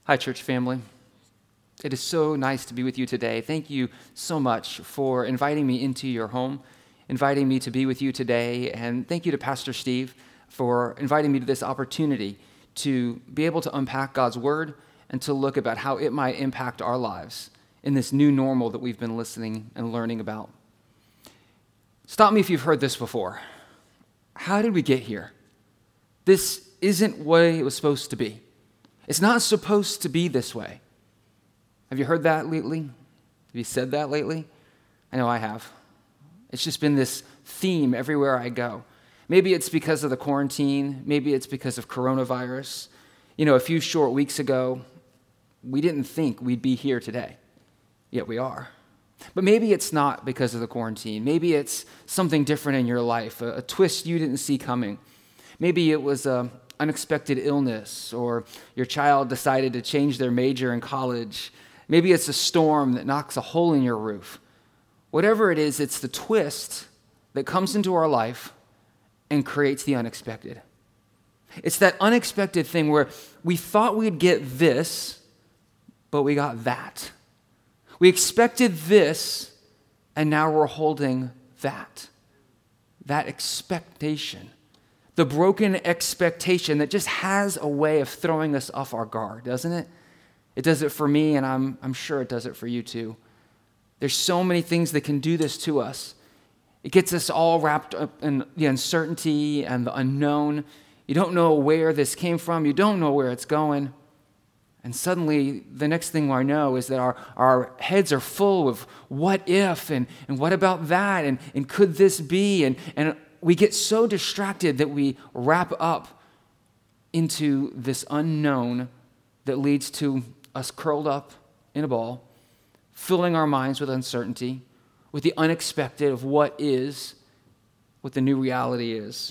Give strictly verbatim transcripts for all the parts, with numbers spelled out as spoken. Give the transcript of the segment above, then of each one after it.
Hi, church family. It is so nice to be with you today. Thank you so much for inviting me into your home, inviting me to be with you today, and thank you to Pastor Steve for inviting me to this opportunity to be able to unpack God's Word and to look about how it might impact our lives in this new normal that we've been listening and learning about. Stop me if you've heard this before. How did we get here? This isn't what it was supposed to be. It's not supposed to be this way. Have you heard that lately? Have you said that lately? I know I have. It's just been this theme everywhere I go. Maybe it's because of the quarantine. Maybe it's because of coronavirus. You know, a few short weeks ago, we didn't think we'd be here today. Yet we are. But maybe it's not because of the quarantine. Maybe it's something different in your life, a, a twist you didn't see coming. Maybe it was a unexpected illness, or your child decided to change their major in college. Maybe it's a storm that knocks a hole in your roof. Whatever it is, it's the twist that comes into our life and creates the unexpected. It's that unexpected thing where we thought we'd get this, but we got that. We expected this, and now we're holding that. That expectation. The broken expectation that just has a way of throwing us off our guard, doesn't it? It does it for me, and I'm, I'm sure it does it for you too. There's so many things that can do this to us. It gets us all wrapped up in the uncertainty and the unknown. You don't know where this came from. You don't know where it's going. And suddenly, the next thing I know is that our, our heads are full of what if, and, and what about that, and, and could this be, and, and we get so distracted that we wrap up into this unknown that leads to us curled up in a ball, filling our minds with uncertainty, with the unexpected of what is, what the new reality is.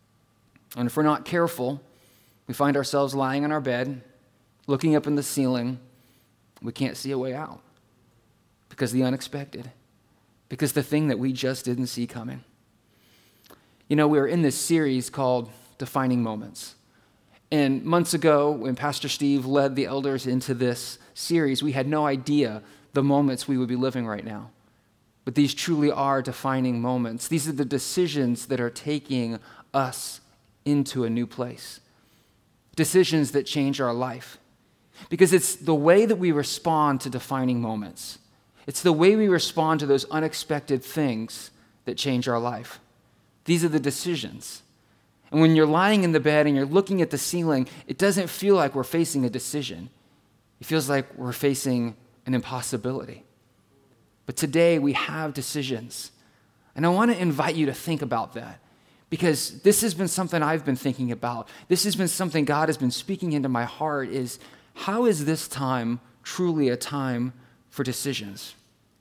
And if we're not careful, we find ourselves lying on our bed, looking up in the ceiling. We can't see a way out because of the unexpected, because the thing that we just didn't see coming. You know, we were in this series called Defining Moments. And months ago, when Pastor Steve led the elders into this series, we had no idea the moments we would be living right now. But these truly are defining moments. These are the decisions that are taking us into a new place. Decisions that change our life. Because it's the way that we respond to defining moments. It's the way we respond to those unexpected things that change our life. These are the decisions. And when you're lying in the bed and you're looking at the ceiling, it doesn't feel like we're facing a decision. It feels like we're facing an impossibility. But today we have decisions. And I want to invite you to think about that, because this has been something I've been thinking about. This has been something God has been speaking into my heart, is how is this time truly a time for decisions?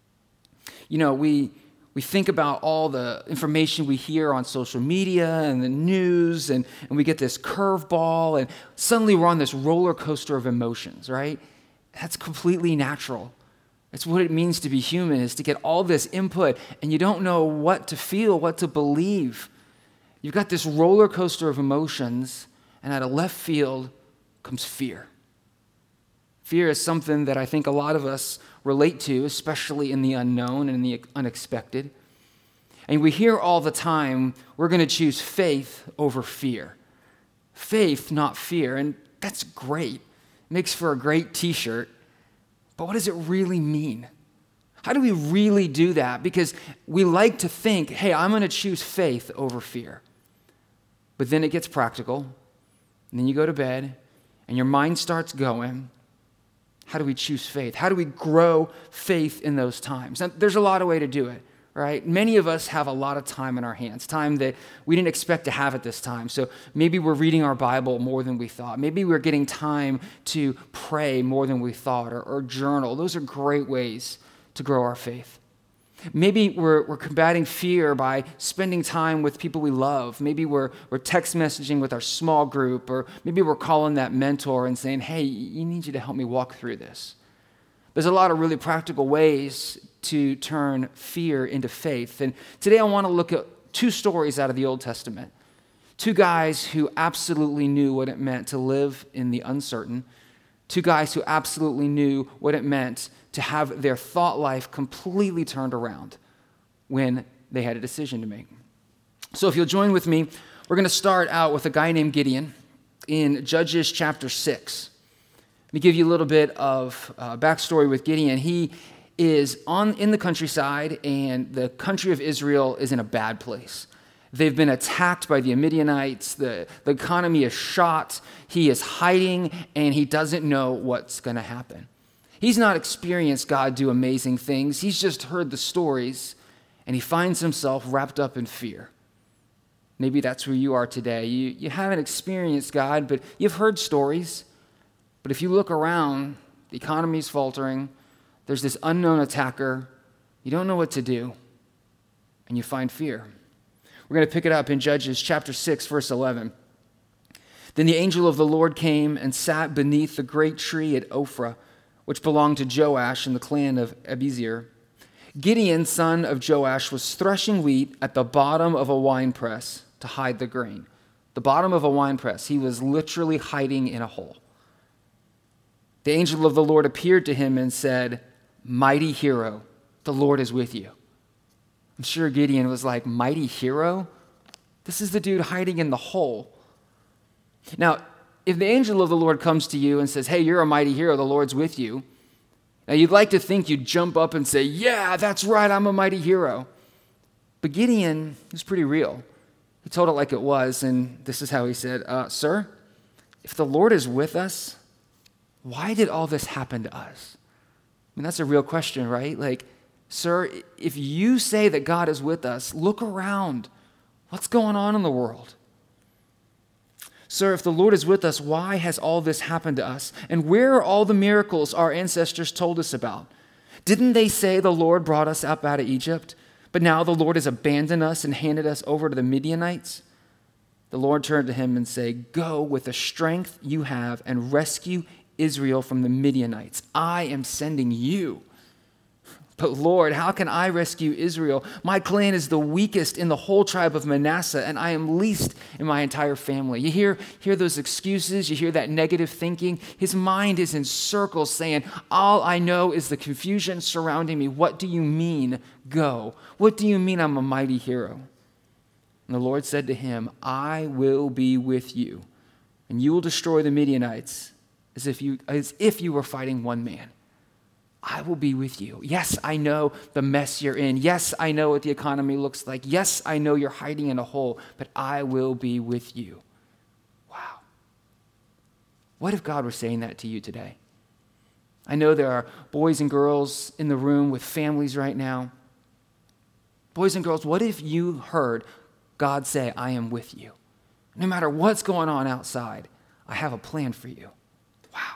You know, we... We think about all the information we hear on social media and the news, and, and we get this curveball, and suddenly we're on this roller coaster of emotions, right? That's completely natural. It's what it means to be human, is to get all this input, and you don't know what to feel, what to believe. You've got this roller coaster of emotions, and out of left field comes fear. Fear is something that I think a lot of us relate to, especially in the unknown and in the unexpected. And we hear all the time, we're going to choose faith over fear. Faith, not fear. And that's great. It makes for a great t-shirt. But what does it really mean? How do we really do that? Because we like to think, hey, I'm going to choose faith over fear. But then it gets practical. And then you go to bed, and your mind starts going. How do we choose faith? How do we grow faith in those times? Now, there's a lot of ways to do it, right? Many of us have a lot of time in our hands, time that we didn't expect to have at this time. So maybe we're reading our Bible more than we thought. Maybe we're getting time to pray more than we thought, or, or journal. Those are great ways to grow our faith. Maybe we're, we're combating fear by spending time with people we love. Maybe we're, we're text messaging with our small group, or maybe we're calling that mentor and saying, hey, you need you to help me walk through this. There's a lot of really practical ways to turn fear into faith. And today I want to look at two stories out of the Old Testament. Two guys who absolutely knew what it meant to live in the uncertain, Two guys who absolutely knew what it meant to have their thought life completely turned around when they had a decision to make. So if you'll join with me, we're going to start out with a guy named Gideon in Judges chapter six. Let me give you a little bit of uh, backstory with Gideon. He is on in the countryside, and the country of Israel is in a bad place. They've been attacked by the Midianites. The, the economy is shot. He is hiding, and he doesn't know what's going to happen. He's not experienced God do amazing things. He's just heard the stories, and he finds himself wrapped up in fear. Maybe that's where you are today. You, you haven't experienced God, but you've heard stories. But if you look around, the economy's faltering. There's this unknown attacker. You don't know what to do, and you find fear. We're going to pick it up in Judges chapter six, verse eleven. Then the angel of the Lord came and sat beneath the great tree at Ophrah, which belonged to Joash in the clan of Abiezer. Gideon, son of Joash, was threshing wheat at the bottom of a winepress to hide the grain. The bottom of a winepress. He was literally hiding in a hole. The angel of the Lord appeared to him and said, "Mighty hero, the Lord is with you." I'm sure Gideon was like, "Mighty hero? This is the dude hiding in the hole." Now, if the angel of the Lord comes to you and says, "Hey, you're a mighty hero, the Lord's with you," now you'd like to think you'd jump up and say, "Yeah, that's right, I'm a mighty hero." But Gideon was pretty real. He told it like it was, and this is how he said, uh, "Sir, if the Lord is with us, why did all this happen to us?" I mean, that's a real question, right? Like, sir, if you say that God is with us, look around. What's going on in the world? Sir, if the Lord is with us, why has all this happened to us? And where are all the miracles our ancestors told us about? Didn't they say the Lord brought us up out of Egypt? But now the Lord has abandoned us and handed us over to the Midianites? The Lord turned to him and said, "Go with the strength you have and rescue Israel from the Midianites. I am sending you." "But Lord, how can I rescue Israel? My clan is the weakest in the whole tribe of Manasseh, and I am least in my entire family." You hear, hear those excuses? You hear that negative thinking? His mind is in circles saying, "All I know is the confusion surrounding me. What do you mean, go? What do you mean I'm a mighty hero?" And the Lord said to him, "I will be with you, and you will destroy the Midianites as if you, as if you were fighting one man. I will be with you. Yes, I know the mess you're in. Yes, I know what the economy looks like. Yes, I know you're hiding in a hole, but I will be with you." Wow. What if God were saying that to you today? I know there are boys and girls in the room with families right now. Boys and girls, what if you heard God say, "I am with you. No matter what's going on outside, I have a plan for you"? Wow.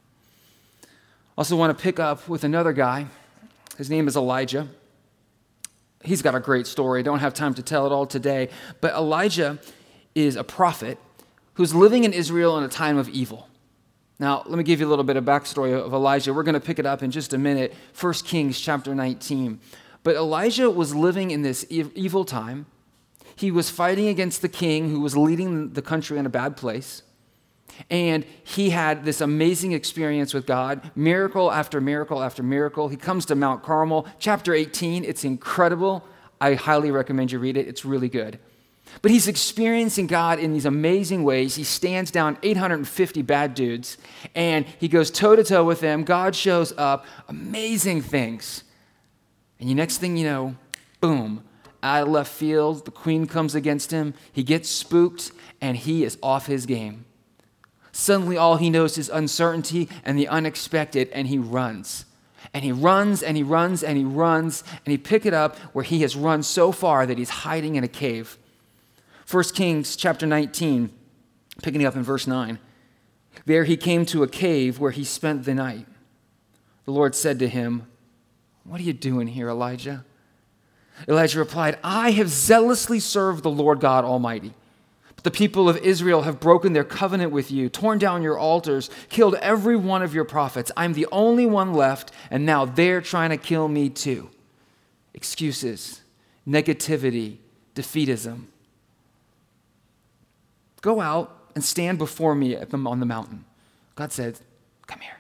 Also want to pick up with another guy. His name is Elijah. He's got a great story. Don't have time to tell it all today. But Elijah is a prophet who's living in Israel in a time of evil. Now, let me give you a little bit of backstory of Elijah. We're going to pick it up in just a minute. First Kings chapter nineteen. But Elijah was living in this evil time. He was fighting against the king who was leading the country in a bad place. And he had this amazing experience with God, miracle after miracle after miracle. He comes to Mount Carmel, chapter eighteen. It's incredible. I highly recommend you read it. It's really good. But he's experiencing God in these amazing ways. He stands down eight hundred fifty bad dudes, and he goes toe-to-toe with them. God shows up, amazing things. And the next thing you know, boom, out of left field, the queen comes against him. He gets spooked, and he is off his game. Suddenly, all he knows is uncertainty and the unexpected, and he runs. And he runs, and he runs, and he runs, and he pick it up where he has run so far that he's hiding in a cave. First Kings chapter nineteen, picking it up in verse nine. There he came to a cave where he spent the night. The Lord said to him, "What are you doing here, Elijah?" Elijah replied, "I have zealously served the Lord God Almighty. The people of Israel have broken their covenant with you, torn down your altars, killed every one of your prophets. I'm the only one left, and now they're trying to kill me too." Excuses, negativity, defeatism. "Go out and stand before me at the, on the mountain." God said, "Come here."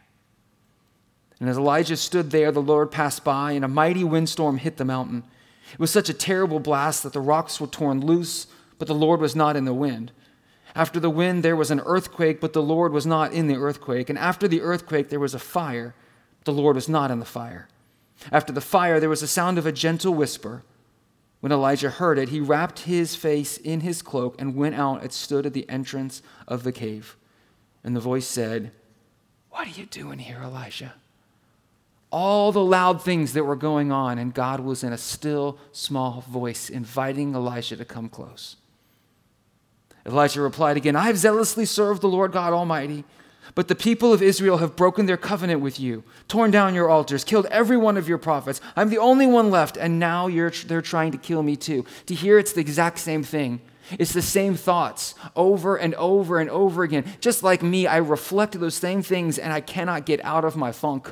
And as Elijah stood there, the Lord passed by, and a mighty windstorm hit the mountain. It was such a terrible blast that the rocks were torn loose, but the Lord was not in the wind. After the wind, there was an earthquake, but the Lord was not in the earthquake. And after the earthquake, there was a fire, but the Lord was not in the fire. After the fire, there was the sound of a gentle whisper. When Elijah heard it, he wrapped his face in his cloak and went out and stood at the entrance of the cave. And the voice said, "What are you doing here, Elijah?" All the loud things that were going on, and God was in a still, small voice inviting Elijah to come close. Elijah replied again, "I have zealously served the Lord God Almighty, but the people of Israel have broken their covenant with you, torn down your altars, killed every one of your prophets. I'm the only one left, and now you're, they're trying to kill me too." To hear it's the exact same thing. It's the same thoughts over and over and over again. Just like me, I reflect those same things, and I cannot get out of my funk.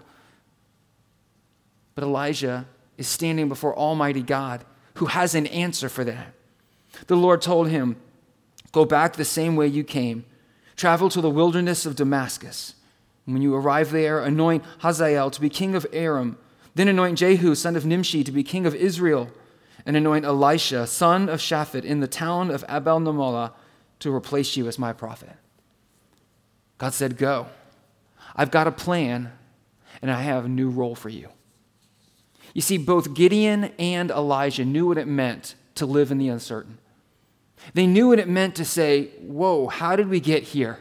But Elijah is standing before Almighty God, who has an answer for that. The Lord told him, "Go back the same way you came. Travel to the wilderness of Damascus. And when you arrive there, anoint Hazael to be king of Aram. Then anoint Jehu, son of Nimshi, to be king of Israel. And anoint Elisha, son of Shaphat, in the town of Abel-Namolah, to replace you as my prophet." God said, "Go. I've got a plan, and I have a new role for you." You see, both Gideon and Elijah knew what it meant to live in the uncertain. They knew what it meant to say, "Whoa, how did we get here?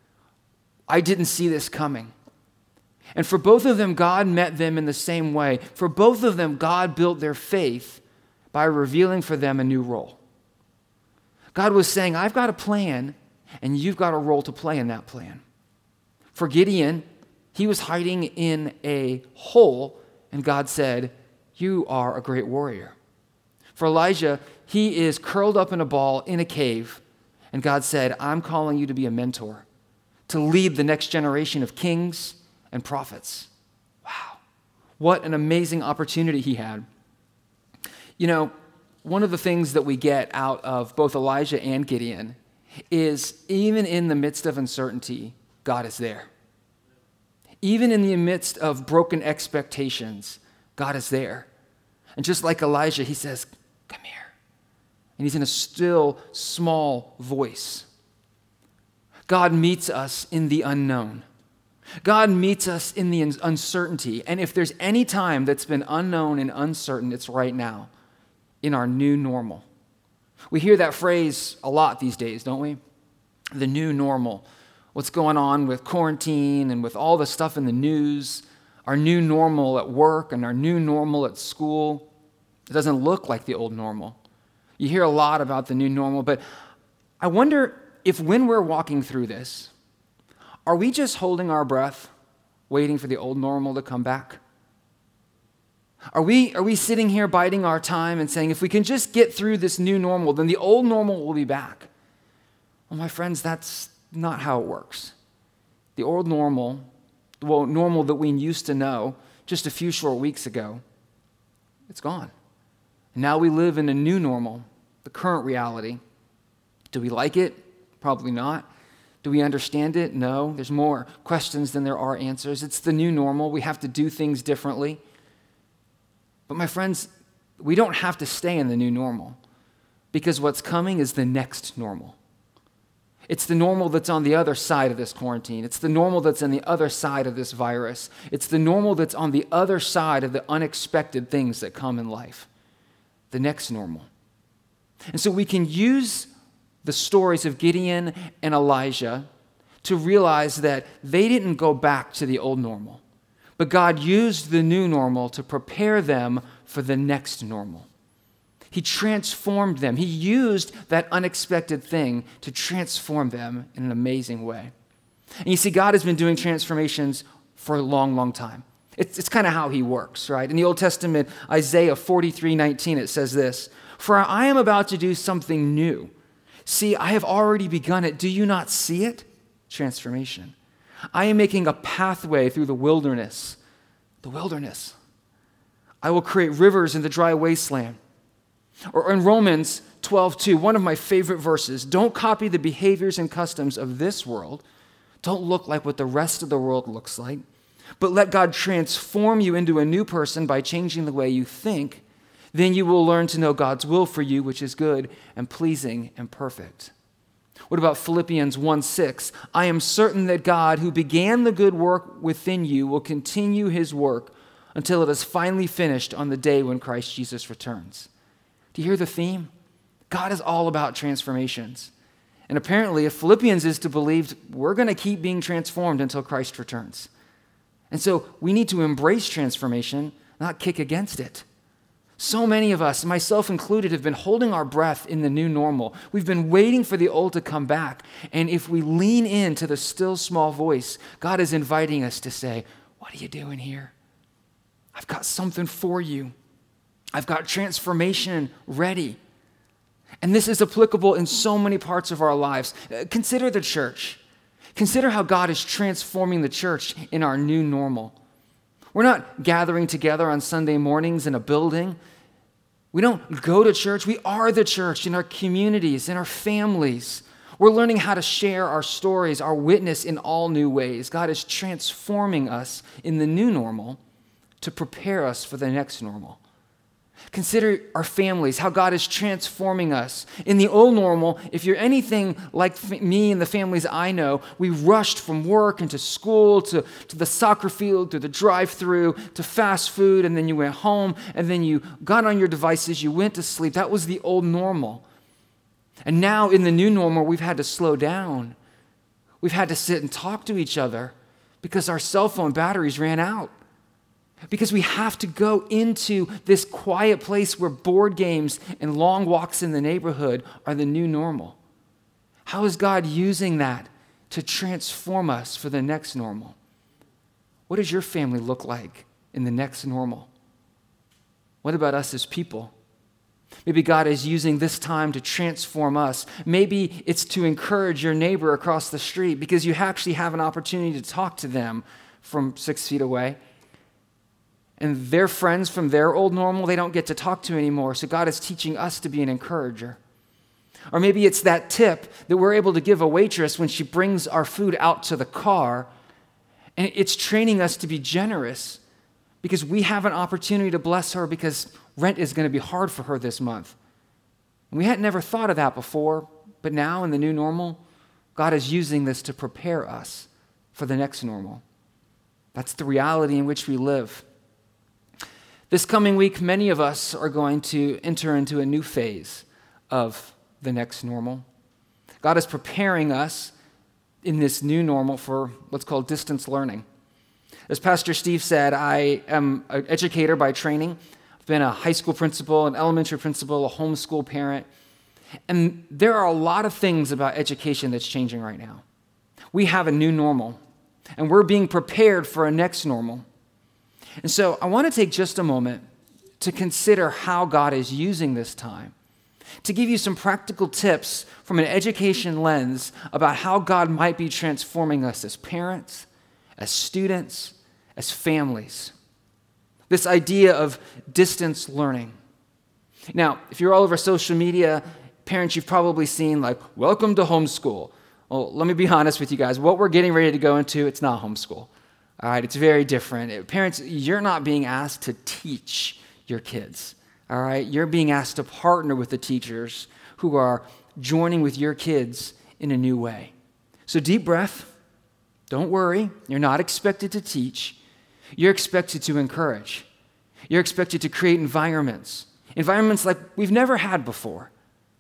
I didn't see this coming." And for both of them, God met them in the same way. For both of them, God built their faith by revealing for them a new role. God was saying, "I've got a plan, and you've got a role to play in that plan." For Gideon, he was hiding in a hole, and God said, "You are a great warrior." For Elijah, he is curled up in a ball in a cave, and God said, "I'm calling you to be a mentor, to lead the next generation of kings and prophets." Wow, what an amazing opportunity he had. You know, one of the things that we get out of both Elijah and Gideon is even in the midst of uncertainty, God is there. Even in the midst of broken expectations, God is there. And just like Elijah, he says, "Come here." And he's in a still, small voice. God meets us in the unknown. God meets us in the uncertainty. And if there's any time that's been unknown and uncertain, it's right now, in our new normal. We hear that phrase a lot these days, don't we? The new normal. What's going on with quarantine and with all the stuff in the news, our new normal at work and our new normal at school. It doesn't look like the old normal. You hear a lot about the new normal, but I wonder if when we're walking through this, are we just holding our breath, waiting for the old normal to come back? Are we, are we sitting here biding our time and saying, if we can just get through this new normal, then the old normal will be back? Well, my friends, that's not how it works. The old normal, well, normal that we used to know just a few short weeks ago, it's gone. Now we live in a new normal, the current reality. Do we like it? Probably not. Do we understand it? No. There's more questions than there are answers. It's the new normal. We have to do things differently. But my friends, we don't have to stay in the new normal, because what's coming is the next normal. It's the normal that's on the other side of this quarantine. It's the normal that's on the other side of this virus. It's the normal that's on the other side of the unexpected things that come in life. The next normal. And so we can use the stories of Gideon and Elijah to realize that they didn't go back to the old normal, but God used the new normal to prepare them for the next normal. He transformed them. He used that unexpected thing to transform them in an amazing way. And you see, God has been doing transformations for a long, long time. It's, it's kind of how he works, right? In the Old Testament, Isaiah forty-three nineteen, it says this, "For I am about to do something new. See, I have already begun it. Do you not see it?" Transformation. "I am making a pathway through the wilderness." The wilderness. "I will create rivers in the dry wasteland." Or in Romans twelve two, one of my favorite verses, "Don't copy the behaviors and customs of this world. Don't look like what the rest of the world looks like, but let God transform you into a new person by changing the way you think, then you will learn to know God's will for you, which is good and pleasing and perfect. What about Philippians one six? I am certain that God, who began the good work within you, will continue his work until it is finally finished on the day when Christ Jesus returns. Do you hear the theme? God is all about transformations. And apparently, if Philippians is to believe, we're going to keep being transformed until Christ returns. And so we need to embrace transformation, not kick against it. So many of us, myself included, have been holding our breath in the new normal. We've been waiting for the old to come back. And if we lean into the still small voice, God is inviting us to say, what are you doing here? I've got something for you. I've got transformation ready. And this is applicable in so many parts of our lives. Consider the church. Consider how God is transforming the church in our new normal. We're not gathering together on Sunday mornings in a building. We don't go to church. We are the church in our communities, in our families. We're learning how to share our stories, our witness in all new ways. God is transforming us in the new normal to prepare us for the next normal. Consider our families, how God is transforming us. In the old normal, if you're anything like f- me and the families I know, we rushed from work into school to, to the soccer field, to the drive-through, to fast food, and then you went home, and then you got on your devices, you went to sleep. That was the old normal. And now in the new normal, we've had to slow down. We've had to sit and talk to each other because our cell phone batteries ran out. Because we have to go into this quiet place where board games and long walks in the neighborhood are the new normal. How is God using that to transform us for the next normal? What does your family look like in the next normal? What about us as people? Maybe God is using this time to transform us. Maybe it's to encourage your neighbor across the street because you actually have an opportunity to talk to them from six feet away. And their friends from their old normal, they don't get to talk to anymore. So God is teaching us to be an encourager. Or maybe it's that tip that we're able to give a waitress when she brings our food out to the car. And it's training us to be generous because we have an opportunity to bless her because rent is going to be hard for her this month. And we had never thought of that before, but now in the new normal, God is using this to prepare us for the next normal. That's the reality in which we live. This coming week, many of us are going to enter into a new phase of the next normal. God is preparing us in this new normal for what's called distance learning. As Pastor Steve said, I am an educator by training. I've been a high school principal, an elementary principal, a homeschool parent. And there are a lot of things about education that's changing right now. We have a new normal, and we're being prepared for a next normal. And so I want to take just a moment to consider how God is using this time, to give you some practical tips from an education lens about how God might be transforming us as parents, as students, as families. This idea of distance learning. Now, if you're all over social media, parents, you've probably seen like, welcome to homeschool. Well, let me be honest with you guys. What we're getting ready to go into, it's not homeschool. All right, it's very different. Parents, you're not being asked to teach your kids. All right, you're being asked to partner with the teachers who are joining with your kids in a new way. So deep breath. Don't worry. You're not expected to teach. You're expected to encourage. You're expected to create environments, environments like we've never had before.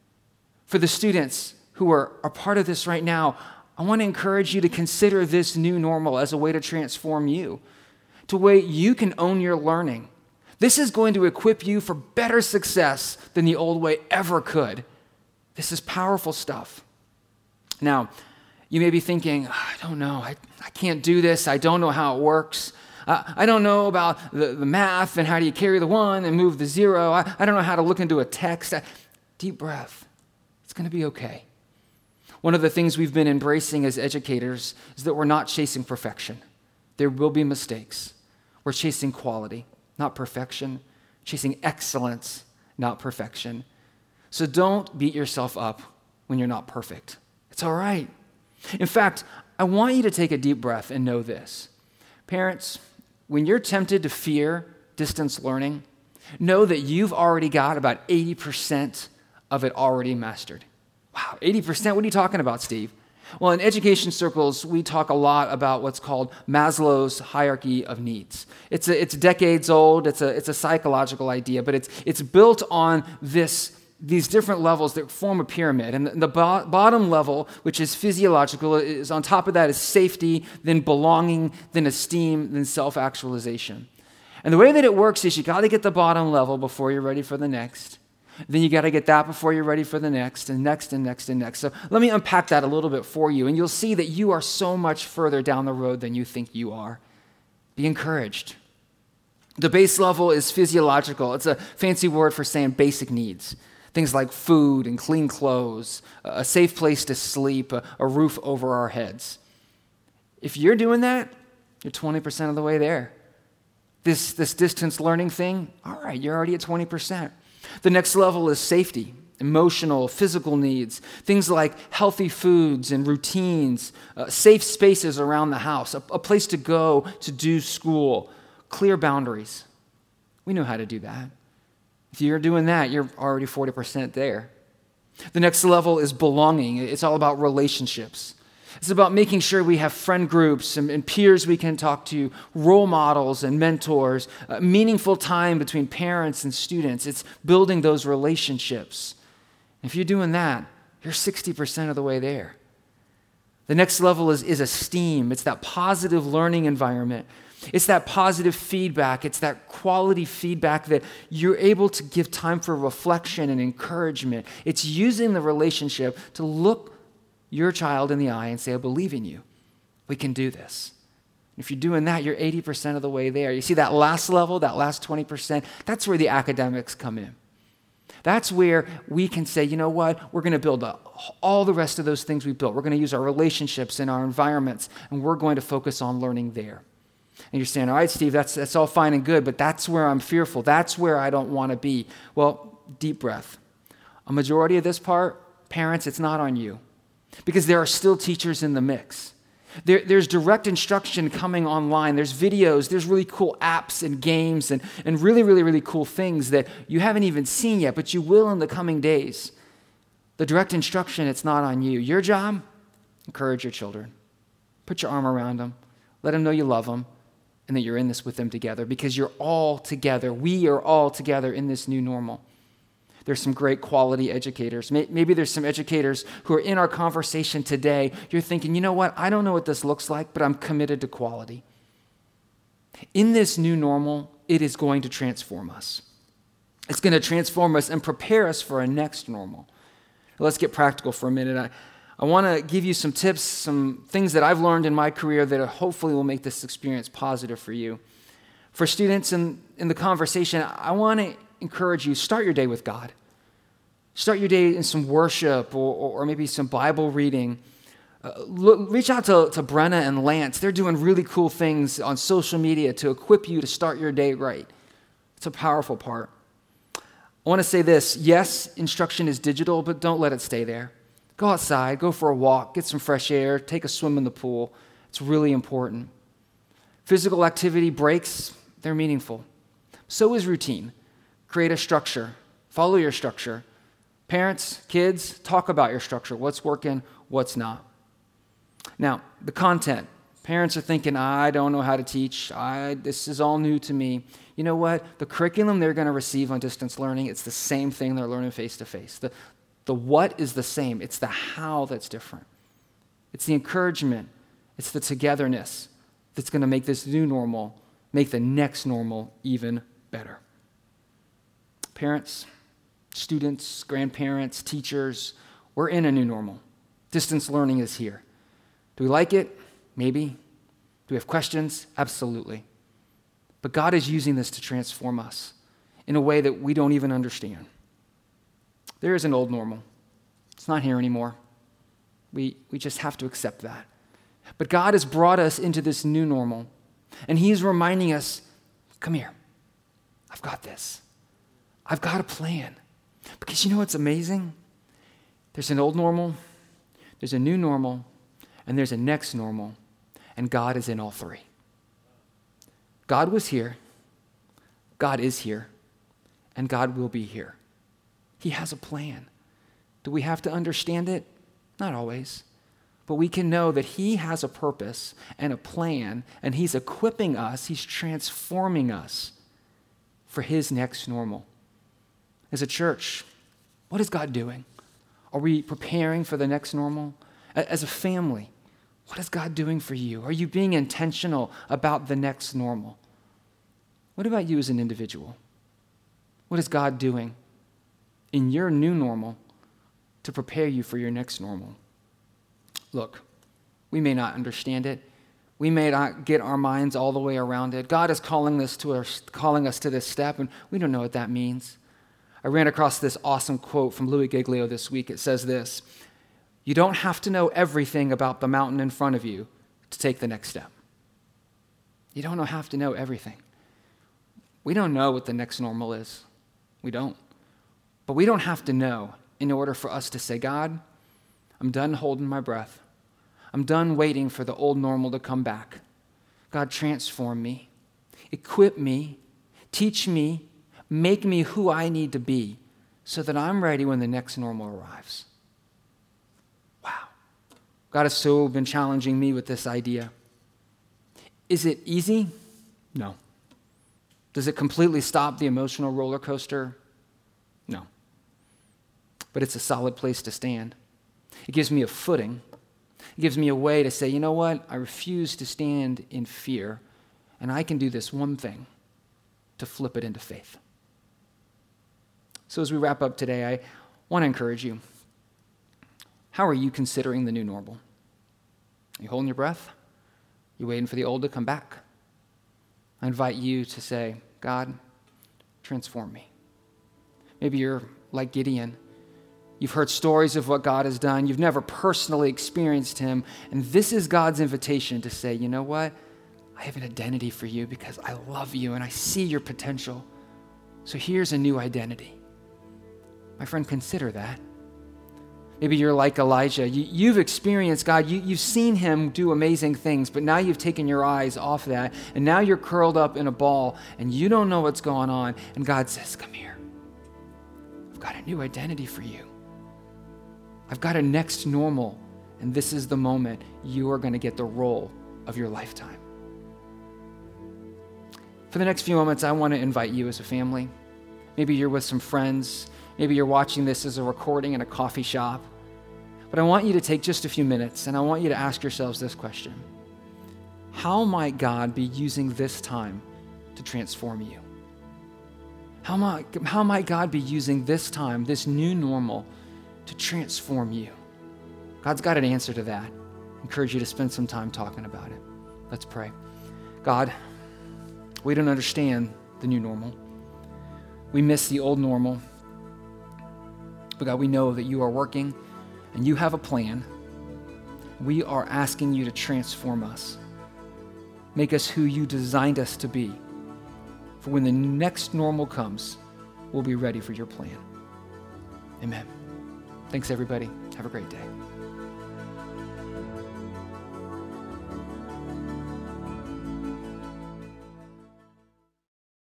For the students who are a part of this right now, I want to encourage you to consider this new normal as a way to transform you, to a way you can own your learning. This is going to equip you for better success than the old way ever could. This is powerful stuff. Now, you may be thinking, oh, I don't know, I, I can't do this, I don't know how it works. Uh, I don't know about the, the math and how do you carry the one and move the zero. I, I don't know how to look into a text. I, deep breath. It's going to be okay. One of the things we've been embracing as educators is that we're not chasing perfection. There will be mistakes. We're chasing quality, not perfection. Chasing excellence, not perfection. So don't beat yourself up when you're not perfect. It's all right. In fact, I want you to take a deep breath and know this. Parents, when you're tempted to fear distance learning, know that you've already got about eighty percent of it already mastered. Wow, eighty percent? What are you talking about, Steve? Well, in education circles, we talk a lot about what's called Maslow's hierarchy of needs. It's a, it's decades old. It's a, it's a psychological idea, but it's, it's built on this these different levels that form a pyramid. And the, the bo- bottom level, which is physiological, is on top of that is safety, then belonging, then esteem, then self-actualization. And the way that it works is you got to get the bottom level before you're ready for the next. Then you got to get that before you're ready for the next, and next, and next, and next. So let me unpack that a little bit for you, and you'll see that you are so much further down the road than you think you are. Be encouraged. The base level is physiological. It's a fancy word for saying basic needs. Things like food and clean clothes, a safe place to sleep, a, a roof over our heads. If you're doing that, you're twenty percent of the way there. This, this distance learning thing, all right, you're already at twenty percent. The next level is safety, emotional, physical needs, things like healthy foods and routines, uh, safe spaces around the house, a, a place to go to do school, clear boundaries. We know how to do that. If you're doing that, you're already forty percent there. The next level is belonging. It's all about relationships. It's about making sure we have friend groups and, and peers we can talk to, role models and mentors, uh, meaningful time between parents and students. It's building those relationships. If you're doing that, you're sixty percent of the way there. The next level is, is esteem. It's that positive learning environment. It's that positive feedback. It's that quality feedback that you're able to give time for reflection and encouragement. It's using the relationship to look your child in the eye and say, I believe in you. We can do this. If you're doing that, you're eighty percent of the way there. You see that last level, that last twenty percent, that's where the academics come in. That's where we can say, you know what, we're going to build a, all the rest of those things we built. We're going to use our relationships and our environments, and we're going to focus on learning there. And you're saying, all right, Steve, that's, that's all fine and good, but that's where I'm fearful. That's where I don't want to be. Well, deep breath. A majority of this part, parents, it's not on you, because there are still teachers in the mix. There, there's direct instruction coming online. There's videos. There's really cool apps and games and, and really, really, really cool things that you haven't even seen yet, but you will in the coming days. The direct instruction, it's not on you. Your job, encourage your children. Put your arm around them. Let them know you love them and that you're in this with them together, because you're all together. We are all together in this new normal. There's some great quality educators. Maybe there's some educators who are in our conversation today. You're thinking, you know what? I don't know what this looks like, but I'm committed to quality. In this new normal, it is going to transform us. It's going to transform us and prepare us for a next normal. Let's get practical for a minute. I, I want to give you some tips, some things that I've learned in my career that hopefully will make this experience positive for you. For students in, in the conversation, I want to encourage you, start your day with God. Start your day in some worship or, or maybe some Bible reading. Uh, look, reach out to, to Brenna and Lance. They're doing really cool things on social media to equip you to start your day right. It's a powerful part. I want to say this. Yes, instruction is digital, but don't let it stay there. Go outside, go for a walk, get some fresh air, take a swim in the pool. It's really important. Physical activity breaks, they're meaningful. So is routine. Create a structure. Follow your structure. Parents, kids, talk about your structure. What's working, what's not. Now, the content. Parents are thinking, I don't know how to teach. I, this is all new to me. You know what? The curriculum they're going to receive on distance learning, it's the same thing they're learning face-to-face. The, the what is the same. It's the how that's different. It's the encouragement. It's the togetherness that's going to make this new normal, make the next normal even better. Parents, students, grandparents, teachers, we're in a new normal. Distance learning is here. Do we like it? Maybe. Do we have questions? Absolutely. But God is using this to transform us in a way that we don't even understand. There is an old normal. It's not here anymore. We, we just have to accept that. But God has brought us into this new normal, and He's reminding us, come here. I've got this. I've got a plan. Because you know what's amazing? There's an old normal, there's a new normal, and there's a next normal, and God is in all three. God was here, God is here, and God will be here. He has a plan. Do we have to understand it? Not always. But we can know that he has a purpose and a plan, and he's equipping us, he's transforming us for his next normal. As a church, what is God doing? Are we preparing for the next normal? As a family, what is God doing for you? Are you being intentional about the next normal? What about you as an individual? What is God doing in your new normal to prepare you for your next normal? Look, we may not understand it. We may not get our minds all the way around it. God is calling us to our, calling us to this step, and we don't know what that means. I ran across this awesome quote from Louis Giglio this week. It says this: "You don't have to know everything about the mountain in front of you to take the next step." You don't have to know everything. We don't know what the next normal is. We don't. But we don't have to know in order for us to say, God, I'm done holding my breath. I'm done waiting for the old normal to come back. God, transform me, equip me, teach me, make me who I need to be so that I'm ready when the next normal arrives. Wow. God has so been challenging me with this idea. Is it easy? No. Does it completely stop the emotional roller coaster? No. But it's a solid place to stand. It gives me a footing. It gives me a way to say, you know what? I refuse to stand in fear, and I can do this one thing, to flip it into faith. So as we wrap up today, I want to encourage you. How are you considering the new normal? Are you holding your breath? You waiting for the old to come back? I invite you to say, God, transform me. Maybe you're like Gideon. You've heard stories of what God has done. You've never personally experienced him. And this is God's invitation to say, you know what? I have an identity for you because I love you and I see your potential. So here's a new identity. My friend, consider that. Maybe you're like Elijah. You, you've experienced God. You, you've seen him do amazing things, but now you've taken your eyes off that, and now you're curled up in a ball, and you don't know what's going on, and God says, come here. I've got a new identity for you. I've got a next normal, and this is the moment you are going to get the role of your lifetime. For the next few moments, I want to invite you as a family. Maybe you're with some friends. Maybe you're watching this as a recording in a coffee shop. But I want you to take just a few minutes, and I want you to ask yourselves this question. How might God be using this time to transform you? How might, how might God be using this time, this new normal, to transform you? God's got an answer to that. I encourage you to spend some time talking about it. Let's pray. God, we don't understand the new normal. We miss the old normal. But God, we know that you are working and you have a plan. We are asking you to transform us. Make us who you designed us to be. For when the next normal comes, we'll be ready for your plan. Amen. Thanks, everybody. Have a great day.